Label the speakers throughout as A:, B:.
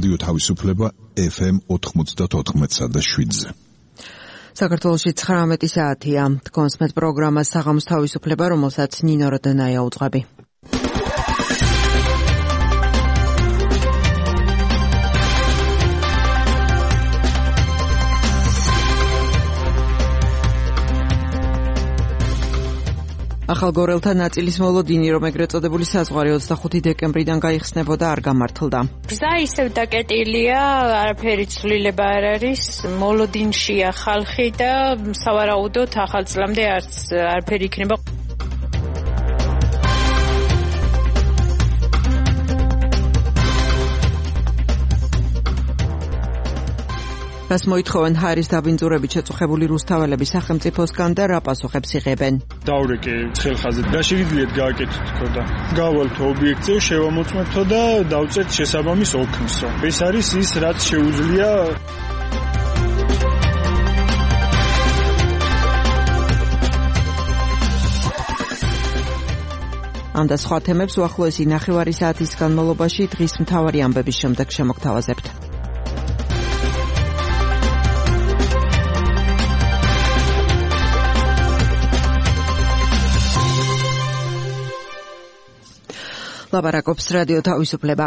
A: რადიო თავისუფლება FM 94.7-ზე.
B: საქართველოში 19 საათია. თქვენს მეტ პროგრამას საღამოს თავისუფლება, რომელსაც ნინო როდენაია უძღვები. ახალგორელთა ნაწილის მოლოდინი, რომ ეგრეთ წოდებული საზღვარი 25 დეკემბრიდან გაიხსნებოდა, არ გამართლდა.
C: გზა ისევ დაკეტილია, არაფერი ცვლილება არ არის, მოლოდინშია ხალხი და სავარაუდოდ ახალ წლამდე არაფერი იქნება. რას მოითხოვენ ჰაერის დაბინძურებით შეწუხებული რუსთაველები სახელმწიფოსგან და რა პასუხებს იღებენ?
D: დავრეკე ხელხაზეთ და შეგიძლიათ გააკეთოთ თქო და გავალთო ობიექტზე, შევამოწმებთო და დავწერთ შესაბამის ოქნსო. ეს არის ის, რაც შეუძლია
B: ამ და სხვა თემებს უახლოესი ნახევარი საათის განმავლობაში დღის მთავარი ამბების შემდეგ შემოგთავაზებთ. ლაპარაკობს რადიო თავისუფლება.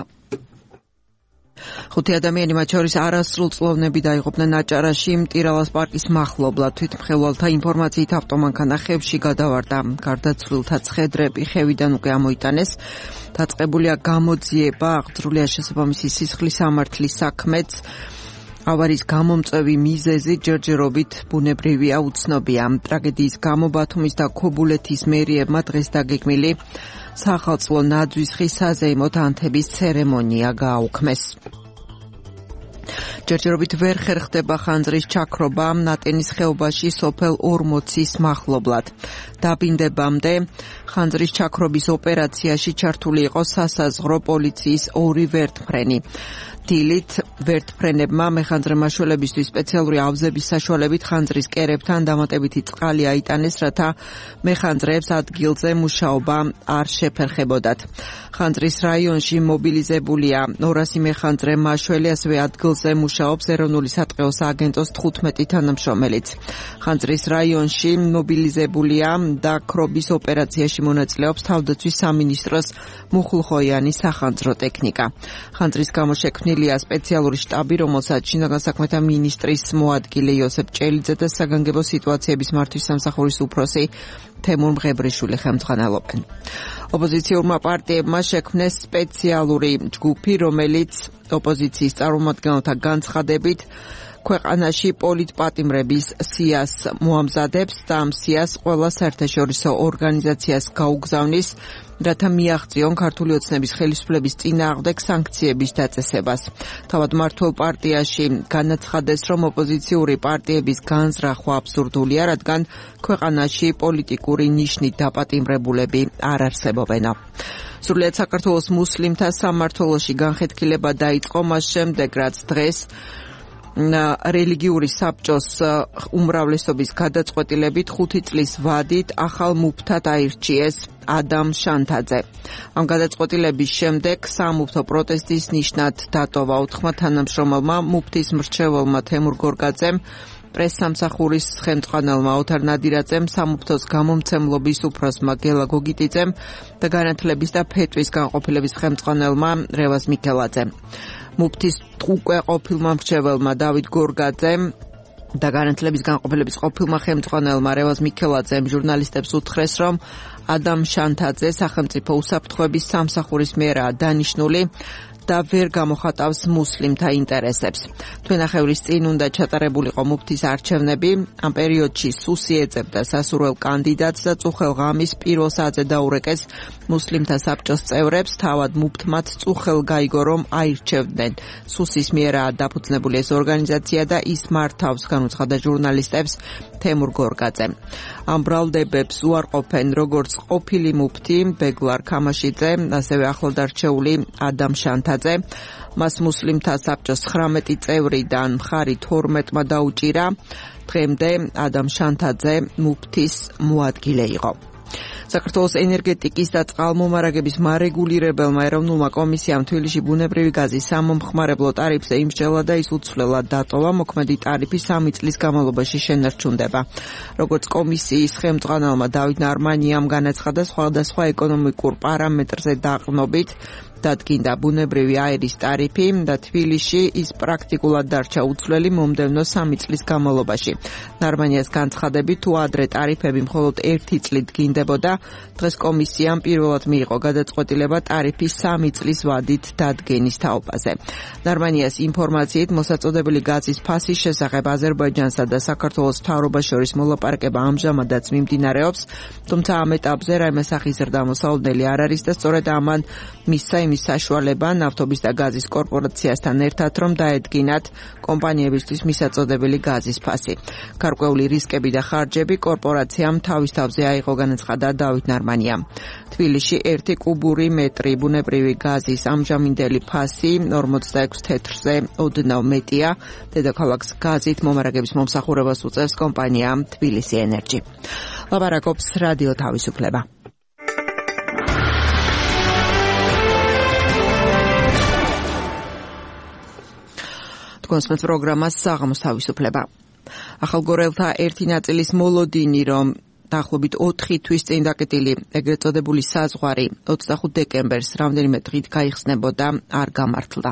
B: 5 ადამიანი, მათ შორის არასრულწლოვნები დაიღუპნენ აჭარაში მტირალას პარკის მახლობლად. თვითმხილველთა ინფორმაციით ავტომანქანახებში გადავარდა. გარდაცვლილთა ცხედრები ხევიდან უკვე ამოიტანეს. დაწყებულია გამოძიება, აღძრულია შესაბამისი სისხლის სამართლის საქმეც. ავარიის გამომწვევი მიზეზი ჯერჯერობით ბუნებრივია, უცნობია. ტრაგედიის გამო ბათუმის და ქობულეთის მერიებმა დღეს დაგეგმილი სახალხო ნაძვის ხის საზეიმო თანთების ცერემონია გააუქმეს. ჯერჯერობით ვერ ხერხდება ხანძრის ჩაქრობა ნატენის ხეობაში სოფელ ორმოცის მახლობლად. დაბინდებამდე ხანძრის ჩაქრობის ოპერაციაში ჩართული იყო სასაზღვრო პოლიციის 2 ვერტმფრენი. დილით ვერტმფრენებმა მეხანძრემაშველებისთვის სპეციალური ავზების საშუალებით ხანძრის კერებთან დამატებითი წყალი აიტანეს, რათა მეხანძრეებს ადგილზე მუშაობა არ შეფერხებოდათ. ხანძრის რაიონში მობილიზებულია 200 მეხანძრე მაშველი, ასევე ადგილზე მუშაობს ეროვნული სატყეო სააგენტოს 15 თანამშრომელიც. ხანძრის რაიონში მობილიზებულია და ქრობის ოპერაციაში მონაწილეობს თავდაცვის სამინისტროს მუხლუხოიანი სახანძრო ტექნიკა. ხანძრის გამო შექმნილია სპეციალური შტაბი, რომელსაც შინაგან საქმეთა მინისტრის მოადგილე იოსებ ჭელიძე და საგანგებო სიტუაციების მართვის სამსახურის უფროსი თემურ მღებრიშვილი ხელმძღვანელობენ. ოპოზიციურმა პარტიებმა შექმნეს სპეციალური ჯგუფი, რომელიც ოპოზიციის წარმომადგენელთა განცხადებით ქვეყანაში პოლიტპატიმრების სიას მოამზადებს და ამ სიას ყველა საერთაშორისო ორგანიზაციას გაუგზავნის, რათა მიაღწიონ ქართული ოცნების ხელისუფლების წინააღმდეგ სანქციების დაწესებას. თავად მმართველ პარტიაში განაცხადეს, რომ ოპოზიციური პარტიების განზრახვა აბსურდულია, რადგან ქვეყანაში პოლიტიკური ნიშნით დაპატიმრებულები არ არსებობენ. სრულიად საქართველოს მუსლიმთა სამმართველოში განხეთქილება დაიწყო მას შემდეგ, რაც დღეს რელიგიური საბჭოს უმრავლესობის გადაწყვეტილებით 5 წლის ვადით ახალ მუფთად აირჩიეს ადამ შანთაძე. ამ გადაწყვეტილების შემდეგ სამუფთო პროტესტის ნიშნად დატოვა 4 თანამშრომელმა, მუფთის მრჩეველმა თემურ გორგაძემ, პრესსამსახურის ხელმძღვანელმა ოთარ ნადირაძემ, სამუფთოს გამომცემლობის უფროსმა გელა გოგიტიძემ და განათლების და ფეტვის განყოფილების ხელმძღვანელმა რევაზ მიქელაძემ. მუფთის უკვე ყოფილმა მრჩეველმა დავით გორგაძემ და განათლების განყოფილების ყოფილმა ხელმძღვანელმა რევაზ მიქელაძემ ჟურნალისტებს უთხრეს, რომ ადამ შანთაძე სახელმწიფო უსაფრთხოების სამსახურის მიერაა დანიშნული და ვერ გამოხატავს მუსლიმთა ინტერესებს. თვენახევრის წინ უნდა ჩატარებულიყო მუფთის არჩევნები. ამ პერიოდში სუსი ეძებდა სასურველ კანდიდატს და წუხელ ღამის პირველ საათზე დაურეკეს მუსლიმთა საბჭოს წევრებს. თავად მუფთმაც წუხელ გაიგო, რომ აირჩევდნენ. სუსის მიერაა დაფუძნებული ეს ორგანიზაცია და ის მართავს, განუცხადა ჟურნალისტებს თემურ გორგაძემ. ამ ბრალდებებს უარყოფენ როგორც ყოფილი მუფთი ბეგლარ ქამაშიძე, ასევე ახლად არჩეული ადამ შანთაძე. მას მუსლიმთა საბჭოს 19 წევრიდან მხარი 12-მა დაუჭირა. დღემდე ადამ შანთაძე მუფთის მოადგილე იყო. საქართველოს ენერგეტიკის და წყალმომარაგების მარეგულირებელმა ეროვნულმა კომისიამ თბილისში ბუნებრივი გაზის სამომხმარებლო ტარიფზე იმსჯელა და ის უცვლელად დატოვა. მოქმედი ტარიფი 3 წლის განმავლობაში შენარჩუნდება. როგორც კომისიის ხელმძღვანელმა დავით ნარმანიამ განაცხადა, სხვადასხვა ეკონომიკურ პარამეტრზე დაყრდნობით დადგინდა ბუნებრივი აირის ტარიფი და თბილისში ის პრაქტიკულად დარჩა უცვლელი მომდევნო 3 წლის განმავლობაში. ნარმანიას განცხადებით, თუ ადრე ტარიფები მხოლოდ 1 წლით დგინდებოდა, დღეს კომისიამ პირველად მიიღო გადაწყვეტილება ტარიფის 3 წლის ვადით დადგენის თაობაზე. ნარმანიას ინფორმაციით, მოსაწოდებელი გაზის ფასის შესახებ აზერბაიჯანსა და საქართველოს მთავრობას შორის მოლაპარაკება ამჟამადაც მიმდინარეობს, თუმცა ამ ეტაპზე რაიმე სახის ზრდა მოსალოდნელი არ არის და სწორედ ამან მისცა იმის საშუალება ნავთობის და გაზის კორპორაციასთან ერთად, რომ დაედგინათ კომპანიებისთვის მისაწოდებელი გაზის ფასი. გარკვეული რისკები და ხარჯები კორპორაციამ თავის თავზე აიღო, განაცხადა დავით ნარმანიამ. თბილისში 1 კუბური მეტრი ბუნებრივი გაზის ამჟამინდელი ფასი 46 თეთრზე ოდნავ მეტია. დედაქალაქს გაზით მომარაგების მომსახურებას უწევს კომპანია თბილისი ენერჯი. ლაპარაკობს რადიო თავისუფლება. კონსპენს პროგრამას საღამოს თავისუფლება. ახალგორელთა ერთი ნაწილის მოლოდინი, რომ დაახლოებით 4 თვის წინ დაკეტილი ეგრეთ წოდებული საზღვარი 25 დეკემბერს რამდენიმე დღით გაიხსნებოდა, არ გამართლდა.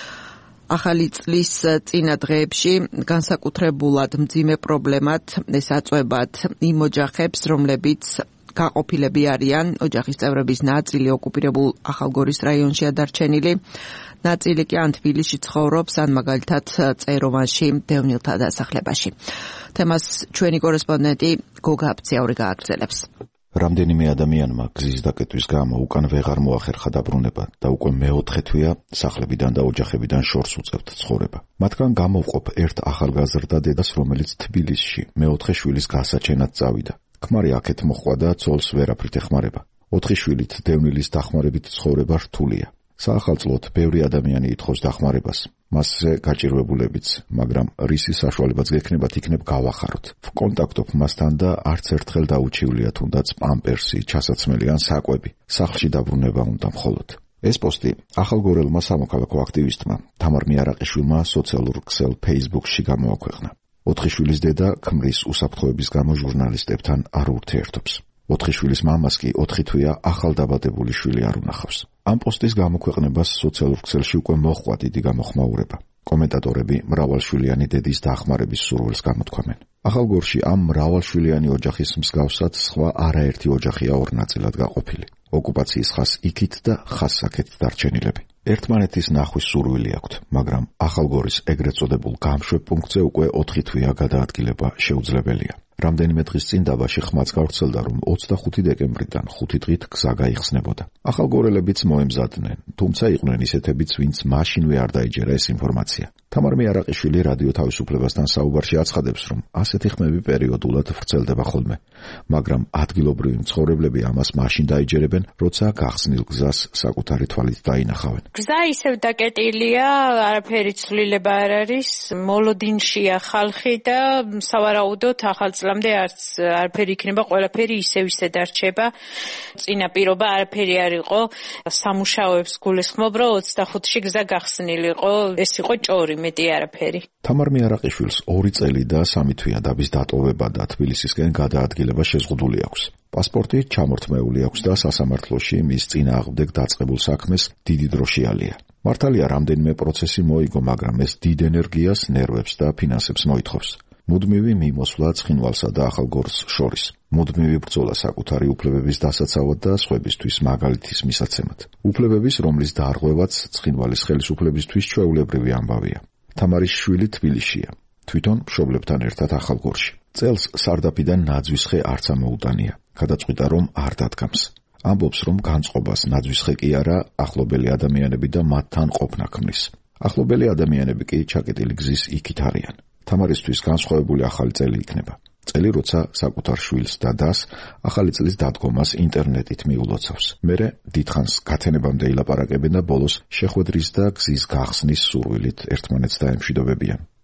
B: ახალი წლის წინა დღეებში განსაკუთრებულად მძიმე პრობლემად ეს აწვევად იმ ოჯახებს, რომლებიც გაყოფილები არიან, ოჯახის წევრების ნაწილი ოკუპირებულ ახალგორის რაიონშია დარჩენილი, ნაწილი კი ან თბილისში ცხოვრობს, ან მაგალითად წეროვანში, დევნილთა დასახლებაში. თემას ჩვენი კორესპონდენტი გოგა აბციაური გააგრძელებს.
E: რამდენიმე ადამიანმა გზის დაკეტვის გამო უკან ვეღარ მოახერხა დაბრუნება და უკვე მეოთხე თვეა სახლებიდან და ოჯახებიდან შორს უწევთ ცხოვრება. მათგან გამოვყოფ ერთ ახალგაზრდა დედას, რომელიც თბილისში მეოთხე შვილის გასაჩენად წავიდა. ქმარი აქეთ მოხდა და ცოლს ვერაფრით ეხმარება. 4 შვილით დევნილის დახმარებით ცხოვრება რთულია. საახალწლოდ ბევრი ადამიანი ითხოვს დახმარებას, მასზე გაჭირვებულებიც, მაგრამ რისი საშუალებაც გექნებათ, იქნებ გავახაროთ. ვკონტაქტობ მასთან და არც ერთხელ დაუჩივლია თუნდაც პამპერსი, ჩასაცმელი ან საკვები. სახლში დაბრუნება უნდა მხოლოდ. ეს პოსტი ახალგორელმა სამოქალაქო აქტივისტმა თამარ მიარაყიშვილმა სოციალურ ქსელ Facebook-ში გამოაქვეყნა. 4 შვილის დედა ქმრის უსაფრთხოების გამო ჟურნალისტებთან არ ურთიერთობს. 4 შვილის მამას კი 4 თვეა ახალდაბადებული შვილი არ უნახავს. ამ პოსტის გამოქვეყნებას სოციალურ ქსელში უკვე მოჰყვა დიდი გამოხმაურება. კომენტატორები მრავალშვილიანი დედის დახმარების სურვილს გამოთქვამენ. ახალგორში ამ მრავალშვილიანი ოჯახის მსგავსად სხვა არაერთი ოჯახია ორ ნაწილად გაყოფილი. ოკუპაციის ხას იქით და ხას აქეთ დარჩენილები. ერთმანეთის ნახვის სურვილი აქვთ, მაგრამ ახალგორის ეგრეთ წოდებულ გამშვებ პუნქტზე უკვე 4 თვეა გადაადგილება შეუძლებელია. რამდენიმე დღის წინ დაბაში ხმაც გავრცელდა, რომ 25 დეკემბრიდან 5 დღით გზა გაიხსნებოდა. ახალგორელებიც მოემზადნენ, თუმცა იყვნენ ისეთებიც, ვინც მაშინვე არ დაიჯერა ეს ინფორმაცია. თამარ მიარაყიშვილი რადიო თავისუფლებასთან საუბარში აცხადებს, რომ ასეთი ხმები პერიოდულად ვრცელდება ხოლმე, მაგრამ ადგილობრივი მცხოვრებლები ამას მაშინ დაიჯერებენ, როცა გახსნილ გზას საკუთარი თვალით დაინახავენ.
C: გზა ისევ დაკეტილია, არაფერი ცვლილება არ არის, მოლოდინშია ხალხი და სავარაუდოდ ახალ წლამდე არაფერი იქნება, ყველაფერი ისევ დარჩება. წინა პირობა არაფერი არ იყო, სამუშაოებს გულისხმობ, რომ 25-ში გზა გახსნილიყო, ეს იყო ჭორი, მეტი არაფერი.
E: თამარ მიარაყიშვილს 2 წელი და 3 თვეა დაბის დატოვება და თბილისისკენ გადაადგილება შეზღუდული აქვს. პასპორტი ჩამორთმეული აქვს და სასამართლოში მის წინააღმდეგ დაწყებულ საქმეს დიდი დრო შეალია. მართალია რამდენიმე პროცესი მოიგო, მაგრამ ეს დიდ ენერგიას, ნერვებს და ფინანსებს მოითხოვს. მუდმივი მიმოსვლა ცხინვალსა და ახალგორს შორის. მუდმივი ბრძოლა საკუთარი უფლებების დასაცავად და სხვებისთვის მაგალითის მისაცემად. უფლებების, რომლის დაარღვევაც ცხინვალის ხელისუფლებისთვის ჩვეულებრივი ამბავია. თამარის შვილი თბილისშია, თვითონ მშობლებთან ერთად ახალგორში. წელს სარდაფიდან ნაძვისხე არც ამოუტანია. გადაწყვიტა, რომ არ დადგამს. ამბობს, რომ განწყობას ნაძვისხე კი არა, ახლობელი ადამიანები და მათთან ყოფნა ქმნის. ახლობელი ადამიანები კი ჩაკეტილი გზის იქით არიან. თამარისთვის განსხვავებული ახალი წელი იქნება. წელი, როცა საკუთარ შვილს და დას ახალი წლის დადგომას ინტერნეტით მიულოცავს. მერე დიდხანს გათენებამდე ილაპარაკებენ და ბოლოს შეხვედრის და გზის გახსნის სურვილით ერთმანეთს დაემშვიდობებიან.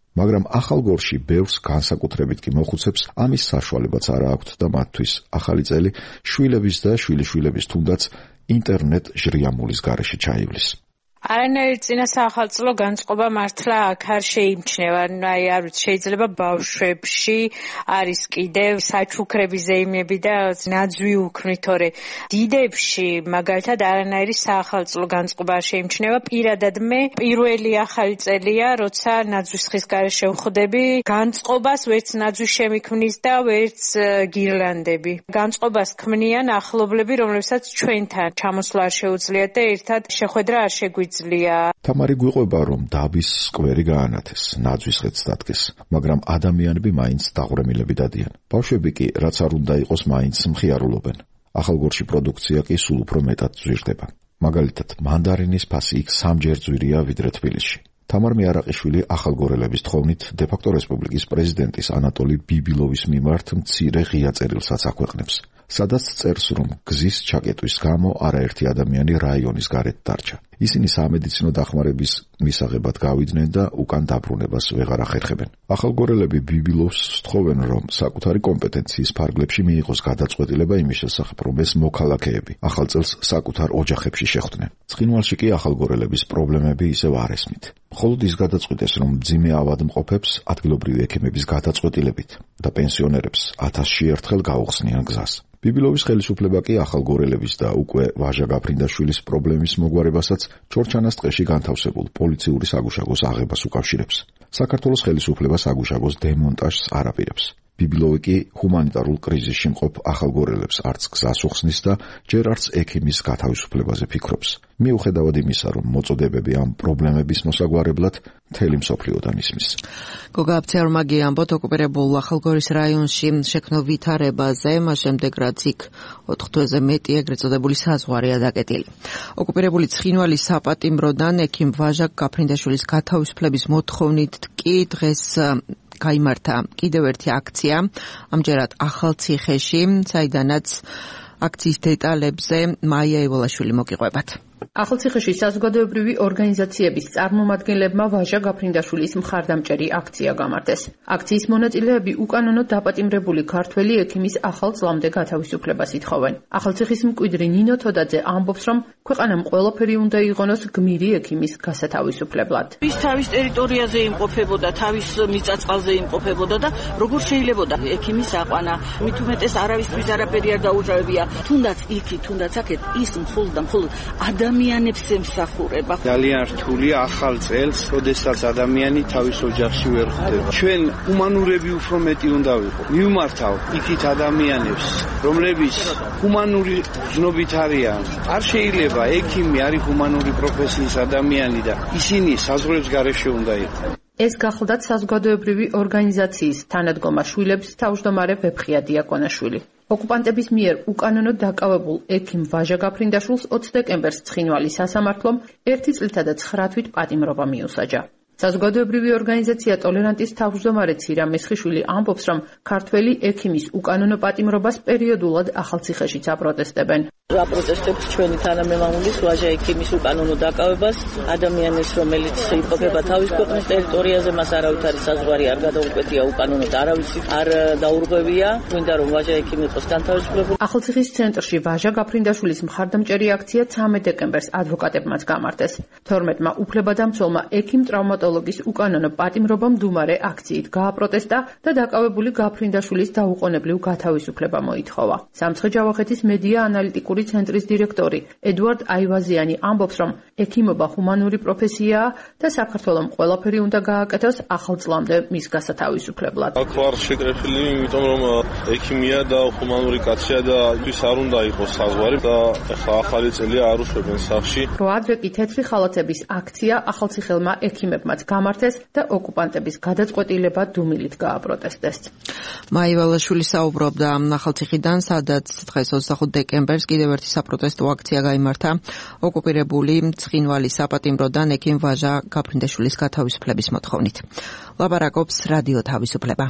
E: მაგრამ ახალ გორში ბევრს განსაკუთრებით კი მოხუცებს ამის საშუალებაც არ აქვთ და მათთვის ახალი წელი შვილების და შვილიშვილების თუნდაც ინტერნეტ ჟრიამულის გარეშე ჩაივლის.
C: არანაირი წინასახალწლო განწყობა მართლა აქ არ შეიმჩნევა. აი არ ვიცი, შეიძლება ბავშვებში არის კიდევ საჩუქრები ზეიმები და ნაძვი უქმნით, თორე დიდებში მაგალითად არანაირი სახალწლო განწყობა არ შეიმჩნევა. პირადად მე პირველი ახალი წელია, როცა ნაძვის ხის გარეშე ვხვდები, განწყობას ვერც ნაძვი შემიქმნის და ვერც გირლანდები. განწყობას ქმნიან ახლობლები, რომლებსაც ჩვენთან ჩამოსვლა არ შეუძლიათ და ერთად შეხვედრა არ შეგვიძლია.
E: თამარი გვიყვება, რომ დაბის სკვერი გაანათეს, ნაძვის ხეც დადგეს, მაგრამ ადამიანები მაინც დაღვრემილები დადიან. ბავშვები კი, რაც არ უნდა იყოს, მაინც მხიარულობენ. ახალგორში პროდუქცია კი სულ უფრო მეტად ზვირდება. მაგალითად, მანდარინის ფასი იქ 3-ჯერ ძვირია ვიდრე თბილისში. თამარ მიარაყიშვილი ახალგორელების თხოვნით დე-ფაქტო რესპუბლიკის პრეზიდენტის ანატოლი ბიბილოვის მიმართ მცირე ღია წერილსაც აქვეყნებს, სადაც წერს, რომ გზის ჩაკეტვის გამო არაერთი ადამიანი რაიონის გარეთ დარჩა. ისინი სამედიცინო დახმარების მისაღებად გავიდნენ და უკან დაბრუნებას ვეღარ ახერხებენ. ახალგორელები ბიბილოვს სთხოვენ, რომ საკუთარი კომპეტენციის ფარგლებში მიიღოს გადაწყვეტილება იმის შესახებ, რომ ეს მოქალაქეები ახალ წელს საკუთარ ოჯახებში შეხვდნენ. ცხინვალში კი ახალგორელების პრობლემები ისევ არ ესმით. მხოლოდ ის გადაწყვიტეს, რომ მძიმე ავადმყოფებს ადგილობრივი ექიმების გადაწყვეტილებით და პენსიონერებს 1000-ში ერთხელ გაუხსნიან გზას. ბიბილოვის ხელისუფლება კი ახალგორელების და უკვე ვაჟა გაფრინდაშვილის პრობლემის მოგვარებასაც ჩორჩანას ტყეში განთავსებულ პოლიციური საგუშაგოს აღებას უკავშირებს. საქართველოს ხელისუფლება საგუშაგოს დემონტაჟს არ აპირებს. ბიბილოვი კი ჰუმანიტარულ კრიზისში მყოფ ახალგორელებს არც გზას უხსნის და ჯერ არც ექიმის გათავისუფლებაზე ფიქრობს. მიუხედავად იმისა, რომ მოწოდებები ამ პრობლემების მოსაგვარებლად მთელი მსოფლიოდან ისმის.
B: გოგა აბცერმაგი ამბობთ ოკუპირებულ ახალგორის რაიონში შექმნილ ვითარებაზე, მას შემდეგ რაც იქ 4 თვეზე მეტი ეგრეთ წოდებული საზღვარია დაკეტილი. ოკუპირებული ცხინვალის საპატიმროდან ექიმ ვაჟა გაფრინდაშვილის გათავისუფლების მოთხოვნით კი დღეს გაიმართა კიდევ ერთი აქცია, ამჯერად ახალციხეში, საიდანაც აქციის დეტალებზე მაია ევოლაშვილი მოგიყვებათ.
F: ახალციხეში საზოგადოებრივი ორგანიზაციების წარმომადგენლებმა ვაჟა გაფრინდაშვილის მხარდამჭერი აქცია გამართეს. აქციის მონაწილეები უკანონოდ დაპატიმრებული ქართველი ექიმის ახალ წლამდე გათავისუფლებას ითხოვენ. ახალციხის მკვიდრი ნინო თოდაძე ამბობს, რომ ქვეყანამ ყველაფერი უნდა იღონოს გმირი ექიმის გასათავისუფლებლად.
G: ის თავის ტერიტორიაზე იმყოფებოდა, თავის მიწა-წყალზე იმყოფებოდა და როგორ შეიძლებოდა ექიმის აყვანა? მით უმეტეს არავისთვის არაფერი არ დაუჭირებია. თუნდაც იქი, თუნდაც აქეთ ის მხოლოდ და მხოლოდ ადამიანებს ემსახურება.
H: ძალიან რთულია ახალ წელს, როდესაც ადამიანი თავის ოჯახში ვერ ხვდება. ჩვენ ჰუმანურები უფრო მეტი უნდა ვიყო. მივმართავ იქით ადამიანებს, რომლებიც ჰუმანური გზნობით არიან. არ შეიძლება ექიმი არის ჰუმანური პროფესიის ადამიანი და ისინი საზღვრებს გარეშე უნდა იყვნენ.
F: ეს გახლდათ საზოგადოებრივი ორგანიზაციის თანადგომა შვილებს თავმჯდომარე ვეფხია დიაკონაშვილი. ოკუპანტების მიერ უკანონოდ დაკავებულ ექიმ ვაჟა გაფრინდაშვილს 20 დეკემბერს ცხინვალის სასამართლომ 1 წლითა და 9 თვით პატიმრობა მიუსაჯა. საზოგადოებრივი ორგანიზაცია ტოლერანტის თავმჯდომარე ცირა მესხიშვილი ამბობს, რომ ქართველი ექიმის უკანონო პატიმრობას პერიოდულად ახალციხეშიც აპროტესტებენ.
G: აპროტესტებთ ჩვენი თანამემამულის ვაჟა ექიმის უკანონო დაკავებას, ადამიანებს, რომელიც იმყოფება თავის ქვეყნის ტერიტორიაზე, მას არავითარი საზღვარი არ გადაუკვეთია უკანონოდ, არავის არ დაურღვევია, გვინდა რომ ვაჟა ექიმი იყოს განთავისუფლებული.
F: ახალციხის ცენტრში ვაჟა გაფრინდაშვილის მხარდამჭერი აქცია 13 დეკემბერს ადვოკატებმაც გამართეს. 12-მა უფლებადამცველმა ექიმ ტრავმატოლოგის უკანონო პატიმრობა მდუმარე აქციით გააპროტესტა და დაკავებული გაფრინდაშვილის დაუყოვნებლივ გათავისუფლება მოითხოვა. სამცხე-ჯავახეთის მედია ანალიტიკური ცენტრის დირექტორი ედუარდ აივაზიანი ამბობს, რომ ექიმობა ჰუმანური პროფესიაა და საქართველომ ყველაფერი უნდა გააკეთოს ახალ წლამდე მის გასათავისუფლებლად.
I: აქ ვარ შეკრებილი, იმიტომ რომ ექიმია და ჰუმანური კაცია და ის არ უნდა იყოს საზღვარი და ახლა ახალი წელია არ უშვებენ სახლში.
F: რო ადრე კი თეთრი ხალათების აქცია ახალციხელმა ექიმებმაც გამართეს და ოკუპანტების გადაწყვეტილება დუმილით გააპროტესტეს.
B: მაია ევოლაშვილი საუბრობდა ახალციხიდან, სადაც დღეს 25 დეკემბერს კიდევ ერთი საპროტესტო აქცია გაიმართა ოკუპირებული ცხინვალის საპატიმროდან ექიმ ვაჟა გაფრინდაშვილის გათავისუფლების მოთხოვნით. ლაპარაკობს რადიო თავისუფლება.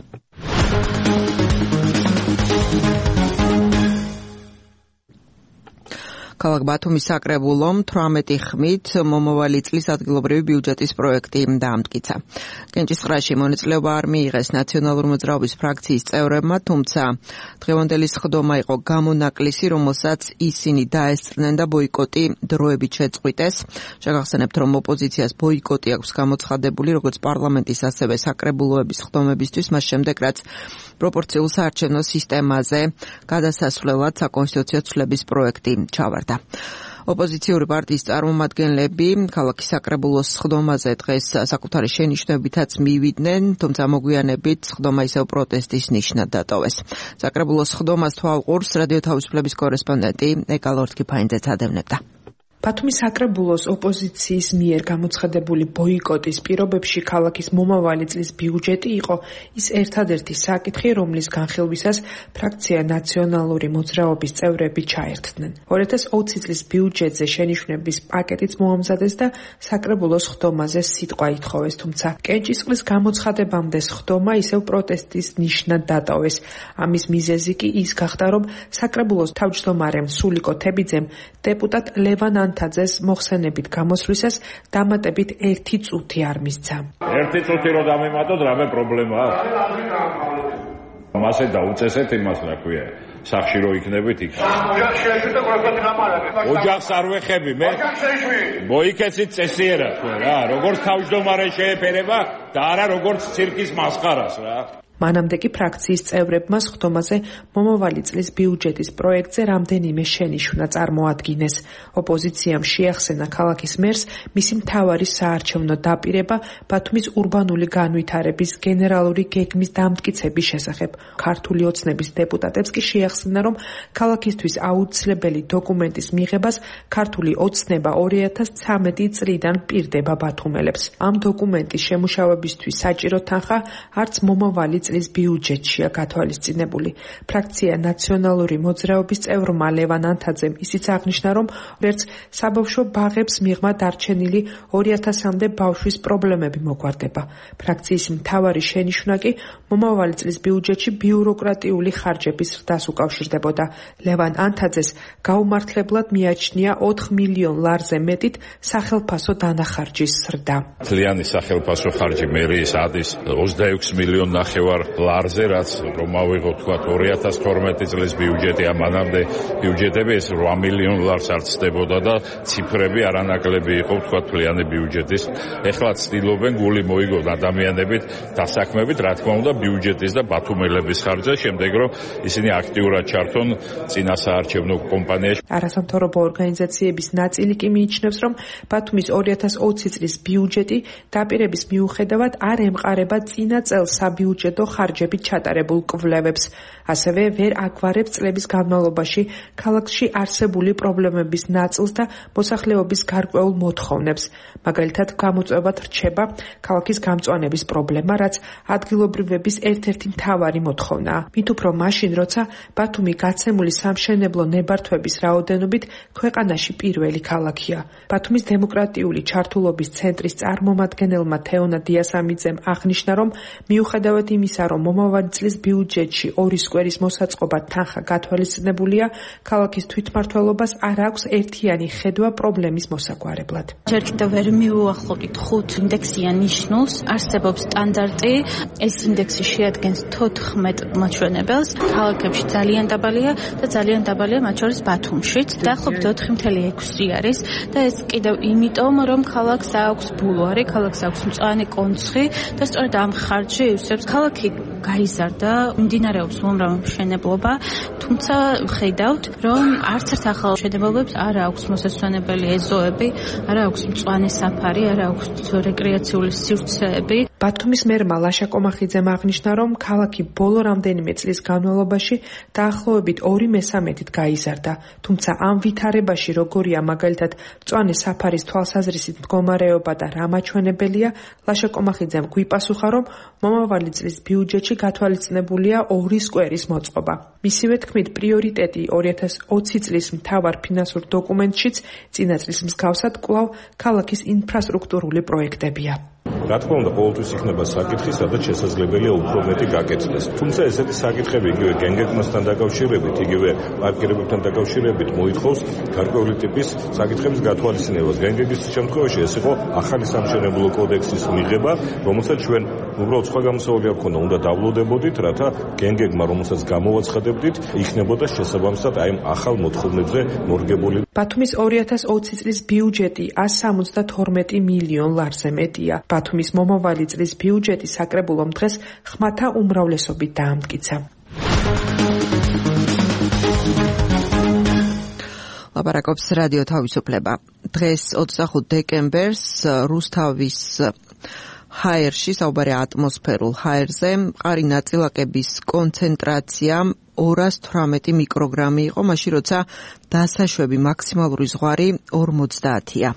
B: ქალაქ ბათუმის საკრებულომ 18 ხმით მომავალი წლის ადგილობრივი ბიუჯეტის პროექტი დაამტკიცა. კენჭისყრაში მონაწილეობა არ მიიღეს ნაციონალური მოძრაობის ფრაქციის წევრებმა, თუმცა დღევანდელი სხდომა იყო გამონაკლისი, რომელსაც ისინი დაესწრნენ და ბოიკოტი დროებით შეწყვიტეს. შეგახსენებთ, რომ ოპოზიციას ბოიკოტი აქვს გამოცხადებული როგორც პარლამენტის, ასევე საკრებულოების სხდომებისთვის, მას შემდეგ რაც პროპორციულ საარჩევნო სისტემაზე გადასასვლელად საკონსტიტუციო ცვლების პროექტი ჩავარდა. ოპოზიციური პარტიის წარმომადგენლები ქალაქის საკრებულოს სხდომაზე დღეს საკუთარი შენიშვნებითაც მივიდნენ, თუმცა მოგვიანებით სხდომა ისევ პროტესტის ნიშნად დატოვეს. საკრებულოს სხდომას თვალყურს რადიო თავისუფლების კორესპონდენტი ეკა ლორთქიფაინძეც ადევნებდა.
J: ბათუმის საკრებულოს ოპოზიციის მიერ გამოცხადებული ბოიკოტის პირობებში ქალაქის მომავალი წლის ბიუჯეტი იყო ის ერთადერთი საკითხი, რომლის განხილვისას ფრაქცია ნაციონალური მოძრაობის წევრები ჩაერთდნენ. 2020 წლის ბიუჯეტზე შენიშვნების პაკეტიც მოამზადეს და საკრებულოს სხდომაზე სიტყვა ითხოვეს, თუმცა კენჭისყრის გამოცხადებამდე სხდომა ისევ პროტესტის ნიშნად დატოვეს. ამის მიზეზი კი ის გახდა, რომ საკრებულოს თავმჯდომარემ სულიკო თებიძემ დეპუტატ ლევან ანთაძეს მოხსენებით გამოსვლისას დამატებით 1 წუთი არ მისცა.
K: 1 წუთი რო დამემატოთ, რამე პრობლემაა? მასე დაუწესეთ იმას, რა ქვია, სახში რო იქნებით იქ. ოჯახს არ ვეხები მე. მოიქეცით წესიერად რა, როგორც თავმჯდომარე შეეფერება და არა როგორც ცირკის მასხარას რა.
J: მანამდე კი ფრაქციის წევრებმა სხდომაზე მომავალი წლის ბიუჯეტის პროექტზე რამდენიმე შენიშვნა წარმოადგინეს. ოპოზიციამ შეახსენა ქალაქის მერს მისი მთავარი საარჩევნო დაპირება ბათუმის ურბანული განვითარების გენერალური გეგმის დამტკიცების შესახებ. ქართული ოცნების დეპუტატებს კი შეახსენა, რომ ქალაქისთვის აუცილებელი დოკუმენტის მიღებას ქართული ოცნება 2013 წლიდან პირდება ბათუმელებს. ამ დოკუმენტის შემუშავებისთვის საჭირო თანხა არც მომავალი წლის ბიუჯეტშია გათვალისწინებული. ფრაქცია ნაციონალური მოძრაობის წევრმა ლევან ანთაძემ ისიც აღნიშნა, რომ ვერც საბავშვო ბაღებს მიღმა დარჩენილი 2000-მდე ბავშვის პრობლემები მოგვარდება. ფრაქციის მთავარი შენიშვნა კი მომავალი წლის ბიუჯეტში ბიუროკრატიული ხარჯების ზრდას უკავშირდებოდა. ლევან ანთაძეს გაუმართლებლად მიაჩნია 4 მილიონ ლარზე მეტით სახელფასო დანახარჯის ზრდა.
K: Ძალიან სახელფასო ხარჯი მერიის ადის 26 მილიონ ნახევარ ლარზე, რაც რომ ავიღოთ თქვა 2012 წლის ბიუჯეტი, ამანამდე ბიუჯეტები ეს 8 მილიონ ლარს არ ცდებოდა და ციფრები არანაკლები იყო თქვა თვლიანი ბიუჯეტის. ეხლა ცდილობენ გული მოიგონ ადამიანებით დასაქმებით, რა თქმა უნდა ბიუჯეტის და ბათუმელების ხარჯზე, შემდეგ რომ ისინი აქტიურად ჩართონ წინა საარჩევნო კამპანიაში.
J: არასამთავრობო ორგანიზაციების ნაწილი კი მიიჩნევს, რომ ბათუმის 2020 წლის ბიუჯეტი დაპირების მიუხედავად არ ემყარება წინა წელს საბიუჯეტო ხარჯებით ჩატარებულ კვლევებს. ასევე ვერ აგვარებს წლების განმავლობაში ქალაქში არსებული პრობლემების ნაწილს და მოსახლეობის გარკვეულ მოთხოვნებს. მაგალითად, გამოწვევად რჩება ქალაქის გამწვანების პრობლემა, რაც ადგილობრივების ერთ-ერთი მთავარი მოთხოვნაა. მით უფრო მაშინ, როცა ბათუმი გაცემული სამშენებლო ნებართვების რაოდენობით ქვეყანაში პირველი ქალაქია. ბათუმის დემოკრატიული ჩართულობის ცენტრის წარმომადგენელმა თეონა დიასამიძემ აღნიშნა, რომ მიუხედავად იმისა, რომ მომავალი წლის ბიუჯეტში 2 სკვერის მოსაწყობად თანხა გათვალისწინებულია, ქალაქის თვითმმართველობას არ აქვს ერთიანი ხედვა პრობლემის მოსაგვარებლად.
L: ჯერ კიდევ ვერ მიუახლოვდით 5 ინდექსიან ნიშნულს, არსებობს სტანდარტი, ეს ინდექსი შეადგენს 14 მაჩვენებელს, ქალაქებში ძალიან დაბალია და ძალიან დაბალია მათ შორის ბათუმშიც, დაახლოებით 4.6 არის და ეს კიდევ იმიტომ, რომ ქალაქს აქვს ბულვარი, ქალაქს აქვს მწვანე კონცხი და სწორედ ამ ხარჯზე ივსებს ქალაქი გაიზარდა, მიმდინარეობს უამრავი მშენებლობა, თუმცა ხედავთ, რომ არც ერთ ახალ მშენებლობებს არ აქვს მოსასვენებელი ეზოები, არ აქვს მწვანე საფარი, არ აქვს რეკრეაციული სივრცეები.
J: ბათუმის მერმა ლაშა კომახიძემ აღნიშნა, რომ ქალაქი ბოლო რამდენიმე წლის განმავლობაში დაახლოებით 2/3-ით გაიზარდა, თუმცა ამ ვითარებაში როგორია მაგალითად მწვანე საფარის თვალსაზრისით მდგომარეობა და რა მაჩვენებელია, ლაშა კომახიძემ გვიპასუხა, რომ მომავალი წლის ბიუჯეტში გათვალისწინებულია 2 სკვერის მოწყობა. მისივე თქმით, პრიორიტეტი 2020 წლის მთავარ ფინანსურ დოკუმენტშიც წინა წლის მსგავსად კვლავ ქალაქის ინფრასტრუქტურული პროექტებია.
M: რა თქმა უნდა, ყოველთვის იქნება საკითხი, სადაც შესაძლებელია უფრო მეტი გაკეთდეს. თუმცა ესეთი საკითხები იგივე გენგეგმასთან დაკავშირებით, იგივე პარკირებებთან დაკავშირებით მოითხოვს გარკვეული ტიპის საკითხების გათვალისწინებას. გენგეგის შემთხვევაში ეს იყო ახალი სამშენებლო კოდექსის მიღება, რომელსაც ჩვენ უბრალოდ სხვა გამოსავალი არ ქონდა, უნდა დავლოდებოდით, რათა გენგეგმა, რომელსაც გამოვაცხადებდით, იქნებოდა შესაბამისად აი ახალ მოთხოვნებზე მორგებული.
J: ბათუმის 2020 წლის ბიუჯეტი 172 მილიონ ლარზე მეტია. ბათუმის მომავალი წლის ბიუჯეტი საკრებულომ დღეს ხმათა უმრავლესობით დაამტკიცა.
B: ლაპარაკობს რადიო თავისუფლება. დღეს 25 დეკემბერს რუსთავის ჰაერში, საუბარია ატმოსფერულ ჰაერზე, მყარი ნაწილაკების კონცენტრაცია 218 მიკროგრამი იყო, მაშინ როცა დასაშვები მაქსიმალური ზღვარი 50-ია.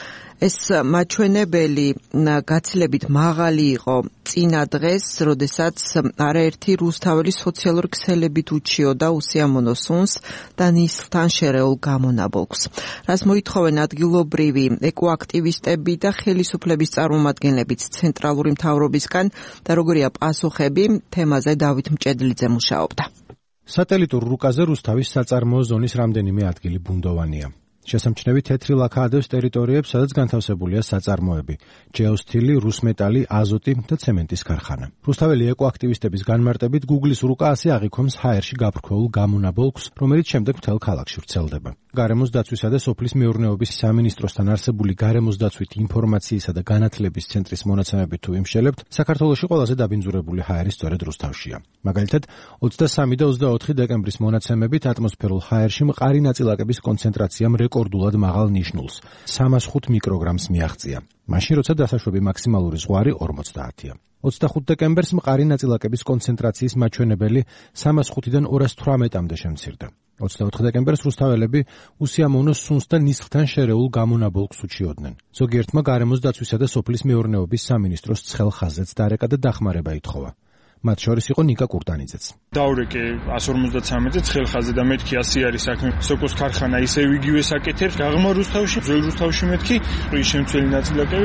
B: ეს მაჩვენებელი გაცილებით მაღალი იყო წინა დღეს, როდესაც არაერთი რუსთაველი სოციალური ქსელებით უჩიოდა უსიამოვნო სუნს და ნისლთან შერეულ გამონაბოლქვს. რაც მოითხოვენ ადგილობრივი ეკოაქტივისტები და ხელისუფლების წარმომადგენლებიც ცენტრალური მთავრობისგან და როგორია პასუხები, თემაზე დავით მჭედლიძე მუშაობდა.
N: სატელიტურ რუკაზე რუსთავის საწარმოო ზონის რამდენიმე ადგილი ბუნდოვანია. შესამჩნევი თეთრი ლაქა ადევს ტერიტორიებს, სადაც განთავსებულია საწარმოები: ჯეოსთილი, რუსმეტალი, აზოტი და ცემენტის ქარხანა. რუსთაველი ეკოაქტივისტების განმარტებით, Google-ის რუკა ასე აღიქვამს ჰაერში გაფრქვეულ გამონაბოლქვს, რომელიც შემდეგ მთელ ქალაქში ვრცელდება. გარემოს დაცვისა და სოფლის მეურნეობის სამინისტროსთან არსებული გარემოს დაცვით ინფორმაციისა და განათლების ცენტრის მონაცემებით თუ ვიმშელებთ, საქართველოში ყველაზე დაბინძურებული ჰაერი სწორედ რუსთავშია. მაგალითად, 23 და 24 დეკემბრის მონაცემებით ატმოსფერულ ჰაერში მყარი ნაწილაკების კონცენტრაციამ რეკორდულად მაღალ ნიშნულს 305 მიკროგრამს მიაღწია. მაშინ როცა დასაშვები მაქსიმალური ზღვარი 50-ია. 25 დეკემბერს მყარი ნაწილაკების კონცენტრაციის მაჩვენებელი 305-დან 218-მდე შემცირდა. 24 დეკემბერს რუსთაველები უსიამოვნო სუნს და ნისლთან შერეულ გამონაბოლქვს უჩიოდნენ. ზოგიერთმა გარემოს დაცვისა და სოფლის მეურნეობის სამინისტროს ცხელ ხაზზეც დარეკა და დახმარება ითხოვა. მათ შორის იყო ნიკა კურტანიძეც.
D: დავრეკე 153-ზე ცხელ ხაზზე და მეთქი 100 არის საქმე. სოკოს ქარხანა ისევ იგივე საკეთებს. გაღმა რუსთავში, ძველ რუსთავში მეთქი შემცველი ნაწილაკები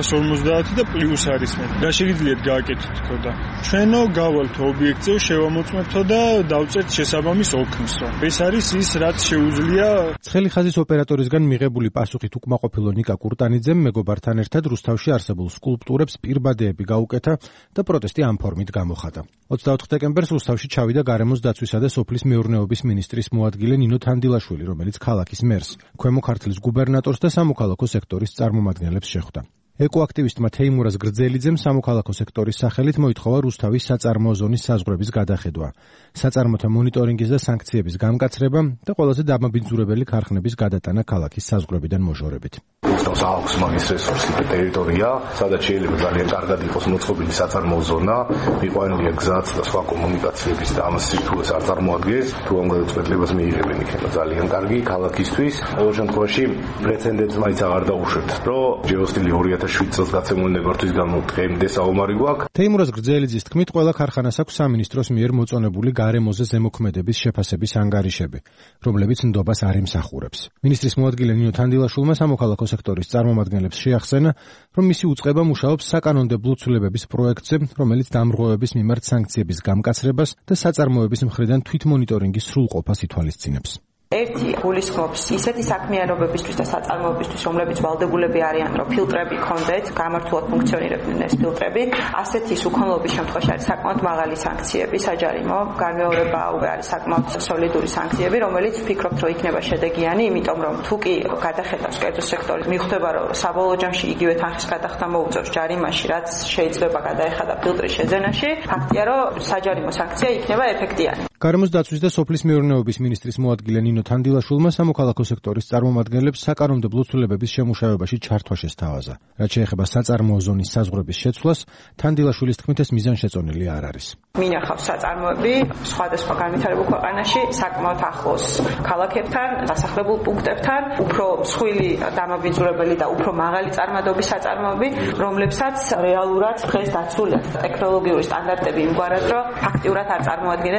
D: 250 და პლუს არის მე. რა შეგიძლიათ გააკეთოთ თქო და ჩვენო გავალთ ობიექტზე, შევამოწმებთო და დავწერთ შესაბამის ოქმსო. ეს არის ის, რაც შეუძლია.
N: ცხელი ხაზის ოპერატორისგან მიღებული პასუხით უკმაყოფილო ნიკა კურტანიძემ მეგობართან ერთად რუსთავში არსებულ სკულპტურებს პირბადეები გაუკეთა და პროტესტი ამ ფორმით გამოხატა. 24 დეკემბერს რუსთავში ჩავიდა გარემოს დაცვისა და სოფლის მეურნეობის მინისტრის მოადგილე ნინო თანდილაშვილი, რომელიც ქალაქის მერს, ქვემო ქართლის გუბერნატორს და სამოქალაქო სექტორის წარმომადგენლებს შეხვდა. ეკოაქტივისტმა თეიმურაზ გრძელიძემ სამოქალაქო სექტორის სახელით მოითხოვა რუსთავის საწარმოო ზონის საზღვრების გადახედვა, საწარმოთა მონიტორინგის და სანქციების გამკაცრება და ყველაზე დამაბინძურებელი ქარხნების გადატანა ქალაქის საზღვრებიდან მოჟორებით.
O: რუსთავს აქვს მაგის რესურსი და ტერიტორია, სადაც შეიძლება ძალიან კარგად იყოს მოწყობილი საწარმოო ზონა, მიყვანილია გზაც და სხვა კომუნიკაციების და ამას სიტუაციას არ წარმოადგენს, თუ ამ გადაწყვეტილებას მიიღებენ იქნება ძალიან კარგი ქალაქისთვის. ყოველ შემთხვევაში პრეცედენტს მაინც აღარ დაუშვებთ, რომ ჯეოსტილი 2007 წელს გაცემული ნებართვის გამო დღემდე საომარი გვაქვს.
N: თეიმურაზ გრძელიძის თქმით, ყველა ქარხანას აქვს სამინისტროს მიერ მოწონებული გარემოზე ზემოქმედების შეფასების ანგარიშები, რომლებიც ნდობას არ ემსახურებს. მინისტრის მოადგილე ნინო თანდილაშვილმა სამოქალაქო სექტორის წარმომადგენლებს შეახსენა, რომ მისი უწყება მუშაობს საკანონმდებლო ცვლილებების პროექტზე, რომელიც დამრღვევების მიმართ სანქციების გამკაცრებას და საწარმოების მხრიდან თვითმონიტორინგის სრულყოფას ითვალისწინებს.
P: ერთი გულისხმობს ისეთი საქმიანობებისთვის და საწარმოებისთვის, რომლებიც ვალდებულები არიან, რომ ფილტრები ქონდეთ, გამართულად ფუნქციონირებდნენ ეს ფილტრები. ასეთი სუქონლობის შემთხვევაში არის საკმაოდ მაღალი სანქციები, საჯარიმო, განმეორება უკვე არის საკმაოდ სოლიდური სანქციები, რომელიც ვფიქრობთ, რომ იქნება შედეგიანი, იმიტომ რომ თუ კი გადახედავს კერძო სექტორი, მიხვდება, რომ საბოლოო ჯამში იგივე თანხის გადახდა მოუწევს ჯარიმაში, რაც შეიძლება გადაეხადა ფილტრის შეძენაში, ფაქტია, რომ საჯარიმო სანქცია იქნება ეფექტიანი.
N: გარემოს დაცვის და სოფლის მეურნეობის მინისტრის მოადგილე ნინო თანდილაშვილმა სამოქალაქო სექტორის წარმომადგენლებს საკანონმდებლო ცვლილებების შემუშავებაში ჩართვა შესთავაზა. რაც შეეხება საწარმოო ზონის საზღვრების შეცვლას, თანდილაშვილის თქმით ეს მიზანშეწონილი არ არის.
P: მინახავს საწარმოები სხვადასხვა განვითარებულ ქვეყანაში, საკმაოდ ახლოს ქალაქებთან, დასახლებულ პუნქტებთან, უფრო მსხვილი დამაბინძურებელი და უფრო მაღალი წარმადობის საწარმოები, რომლებსაც რეალურად დღეს დაცულია. ტექნოლოგიური სტანდარტები იმგვარად, რომ ფაქტიურად არ წარმოადგენენ საფრთხეს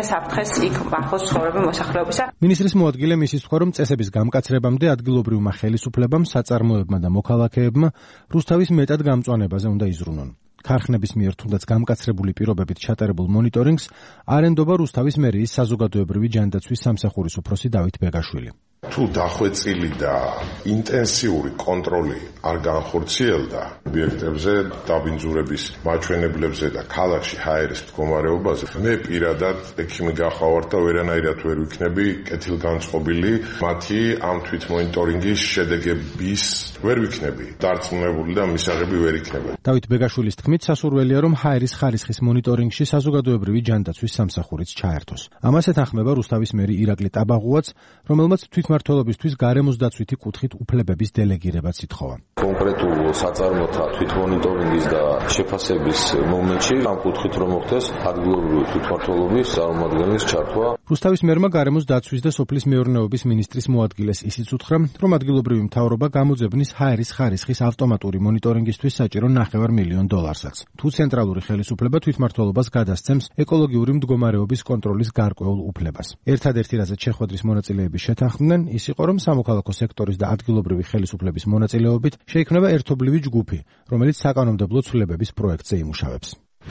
P: მოუწეს იქ მართლაც ცხოვრები მოსახლეობისა.
N: მინისტრის მოადგილე მისის თქვა, რომ წესების გამკაცრებამდე ადგილობრივმა ხელისუფლებამ, საწარმოებმა და მოქალაქეებმა რუსთავის მეტად გამწვანებაზე უნდა იზრუნონ. ქარხნების მიერ თუნდაც გამკაცრებული პირობებით ჩატარებულ მონიტორინგს არ ენდობა რუსთავის მერიის საზოგადოებრივი ჯანდაცვის სამსახურის უფროსი დავით ბეგაშვილი.
Q: თუ დახვეწილი და ინტენსიური კონტროლი არ განხორციელდა ობიექტებზე, დაბინძურების მაჩვენებლებზე და ქალაქში ჰაერის მდგომარეობაზე, მე პირადად ექიმი გახავარ და ვერანაირად ვერ ვიქნები კეთილგანწყობილი მათი ამ თვითმონიტორინგის შედეგების ვერ ვიქნები დარწმუნებული და მისაღები ვერ იქნება.
N: დავით ბეგაშვილის თქმით, სასურველია, რომ ჰაერის ხარისხის მონიტორინგში საზოგადოებრივი ჯანდაცვის სამსახურიც ჩაერთოს. ამას ეთანხმება რუსთავის მერი ირაკლი ტაბაღუაც, რომელმაც თვითმმართველობისთვის გარემოს დაცვითი კუთხით უფლებების დელეგირებაც ითხოვა.
I: კონკრეტულ საწარმოთა თვითმონიტორინგის და შეფასების მომენტში ამ კუთხით რომ მოხდეს ადგილობრივი თვითმმართველობის წარმომადგენლის ჩართვა.
N: რუსთავის მერმა გარემოს დაცვის და სოფლის მეურნეობის მინისტრის მოადგილეს ისიც უთხრა, რომ ადგილობრივი მთავრობა გამოძებნის ჰაერის ხარისხის ავტომატური მონიტორინგისთვის საჭირო $9 მილიონ. თუ ცენტრალური ხელისუფლება თვითმმართველობას გადასცემს ეკოლოგიური მდგომარეობის კონტროლის გარკვეულ უფლებას. ერთადერთი რაზეც შეხვედრის მონაწილეები შეთანხმდნენ, ის იყო, რომ სამოქალაქო სექტორის და ადგილობრივი ხელისუფლების მონაწილეობით შეიქმნება ერთობლივი ჯგუფი, რომელიც საკანონმდებლო ცვლილებების პროექტზე იმუშავებს.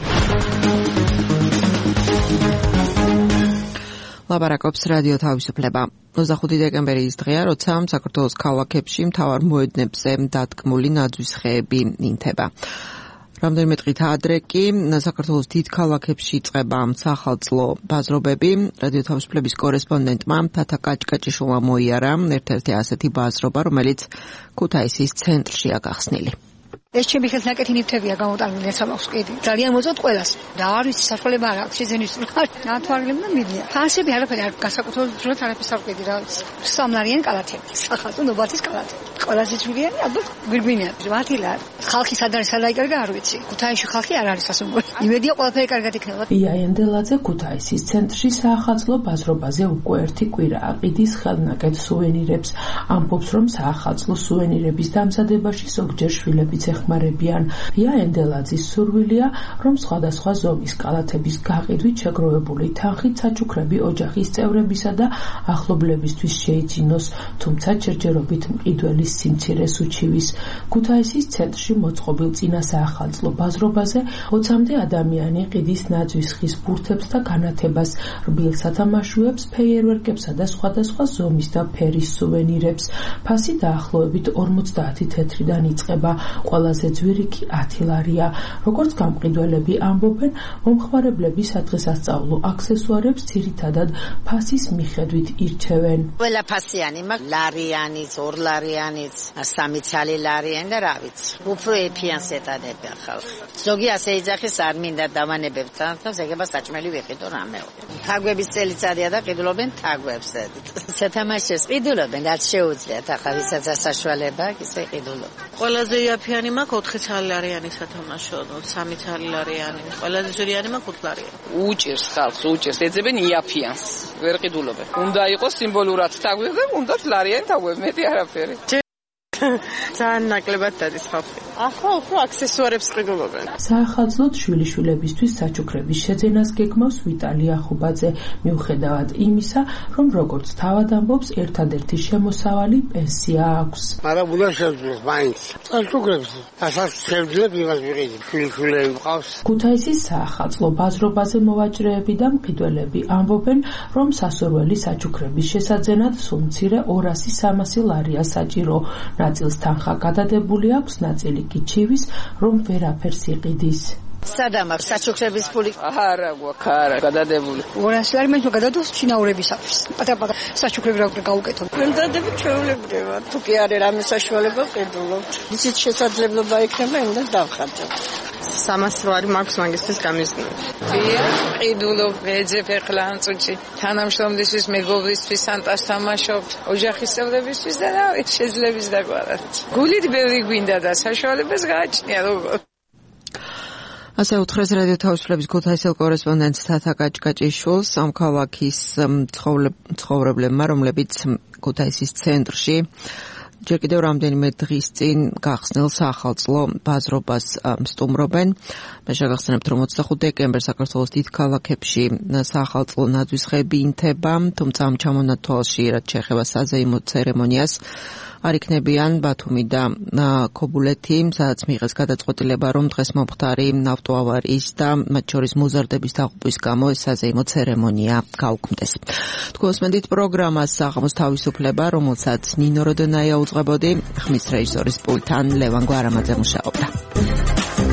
B: ლაპარაკობს რადიო თავისუფლება. 25 დეკემბერი ის დღეა, როცა საქართველოს ქალაქებში მთავარ მოედნებზე დადგმული ნაძვის ხეები ინთება. რამდენიმე დღით ადრე კი საქართველოს დიდ ქალაქებში იწყება სახალწლო ბაზრობები. რადიო თავისუფლების კორესპონდენტმა თათა კაჭკაჭიშვილმა მოიარა ერთ-ერთი ასეთი ბაზრობა, რომელიც ქუთაისის ცენტრშია გახსნილი.
R: ეს ჩემი ხელს ნაკეთი ნივთებია გამოტანილი სამახსოვს კიდე. ძალიან მოწოთ ყველას. და არ ვიცი საშუალება არ აქვს შეძენის ნათვალებიდან და მიდია. ფასები არაფერი არ გასაკუთრებულად არაფერს არ ვყიდი რა ვიცი. სამლარიან კალათები. სახალხო ნობათის კალათები. ყველაზე ძვირიანი ალბათ გვირგვინია. მათილა ხალხი სად არის სადაიკარგა არ ვიცი. ქუთაისში ხალხი არ არის ასომორი. იმედია ყველაფერი კარგად იქნება.
J: ია ენდელაძე ქუთაისის ცენტრში საახალწლო ბაზრობაზე უკვე ერთი კვირა აყიდის ხელნაკეთ სუვენირებს. ამბობს, რომ საახალწლო სუვენირების დამზადებაში ზოგჯერ შვილებიც ეხმარებიან. ია ენდელაძის სურვილია, რომ სხვადასხვა ზომის კალათების გაყიდვით შეგროვებული თანხით საჩუქრები ოჯახის წევრებისა და ახლობლებისთვის შეიძინოს, თუმცა ჯერჯერობით მყიდველის სიმცირეს უჩივის. ქუთაისის ცენტრში მოწყობილ წინა საახალწლო ბაზრობაზე 20-მდე ადამიანი ყიდის ნაძვის ხის ბურთებს და განათებას, რბილ სათამაშოებს, ფეიერვერკებსა და სხვადასხვა ზომის და ფერის სუვენირებს. ფასი დაახლოებით 50 თეთრიდან იწყება. ყველაზე ძვირი კი 10 ლარია. როგორც გამყიდველები ამბობენ, მომხმარებლები სადღესასწაულო აქსესუარებს ძირითადად ფასის მიხედვით ირჩევენ.
S: ყველა ფასიანი მაქვს, ლარიანიც, 2 ლარიანიც, 3 ცალი ლარიანი და რა ვიცი. უფრო ეფიანს ეტანებია ხალხი. ზოგი ასე იძახის არ მინდა დავანებებ თანხებს, ეგება საჭმელი ვიყიდო რამეო. თაგვების წელიწადია და ყიდულობენ თაგვებს. სათამაშოს ყიდულობენ, რაც შეუძლიათ, ახლა ვისაც ასაშვალება, ისე ყიდულობენ.
G: ყველაზე იაფიანი მაქვს 4 ცალი ლარიანი სათამაშო, 3 ცალი ლარიანი. ყველაზე ძვირიანი მაქვს 5 ლარიანი.
T: უჭირს ხალხს, უჭირს, ეძებენ იაფიანს. ვერ ყიდულობენ. უნდა იყოს სიმბოლურად თაგვები და უნდათ ლარიანი თაგვები, მეტი არაფერი.
G: ძალიან ნაკლებად დადის ხალხი. ახლა უფრო აქსესუარებს ყიდულობენ.
J: საახალწლოდ შვილიშვილებისთვის საჩუქრების შეძენას გეგმავს ვიტალი ახუბაძე, მიუხედავად იმისა, რომ როგორც თავად ამბობს, ერთადერთი შემოსავალი პენსია აქვს.
U: მაგრამ უნდა შევძლებ მაინც. საჩუქრებს ასაც შევძლებ იმას ვიყიდი. შვილიშვილები მყავს.
J: ქუთაისის საახალწლო ბაზრობაზე მოვაჭრეები და მყიდველები ამბობენ, რომ სასურველი საჩუქრების შესაძენად სულ მცირე 200-300 ლარია საჭირო. ნაწილს თანხა გადადებული აქვს, ნაწილი კი ჩივის, რომ ვერაფერს იყიდის.
S: სადამარ საჩუქრების ფული
T: არა გვაქვს, არა გადადებული.
R: 200 ლარი მე გადადოს ჩინაურებისათვის. პატარ-პატარ საჩუქრები რა გავუკეთო.
G: მემდადები ჩვეულებრივად. თუ კი არის რამე საშუალება ყიდულობთ. ისიც შესაძლებლობა იქნება იმდენ დავხარჯოთ. 308 მაქვს მაგისტრის გამიზნული.
T: ყიდულობ, ვეძებ ახლა ამ წუთში. თანამშრომლისთვის, მეგობრისთვის, სანტას თამაშობ, ოჯახის წევრებისთვის და რა ვიცი, შეძლების დაგვარად. გულით ბევრი გვინდა და საშუალებას გააჩნია როგორ.
B: ასე უთხრეს რადიო თავისუფლების ქუთაისელ კორესპონდენტს თათა კაჭკაჭიშვილს ამ ქალაქის ცხოვრებლებმა, რომლებიც ქუთაისის ცენტრში ჯერ კიდევ რამდენიმე დღის წინ გახსნილ სახალწლო ბაზრობას სტუმრობენ. მე შეგახსენებთ, რომ 25 დეკემბერს საქართველოს დიდ ქალაქებში სახალწლო ნაძვისხეები ინთება, თუმცა ამ ჩამონათვალში, რაც შეეხება საზეიმო ცერემონიას, არ იქნებიან ბათუმი და ქობულეთი, სადაც მიიღეს გადაწყვეტილება, რომ დღეს მომხდარი ავტოავარიის და მათ შორის მოზარდების დაღუპვის გამო ეს საზეიმო ცერემონია გაუქმდეს. თქვენს მენდით პროგრამას საღამოს თავისუფლება, რომელსაც ნინო როდონაია უძღვებოდი, ხმის რეჟისორის პულტთან ლევან გვარამაძე მუშაობდა.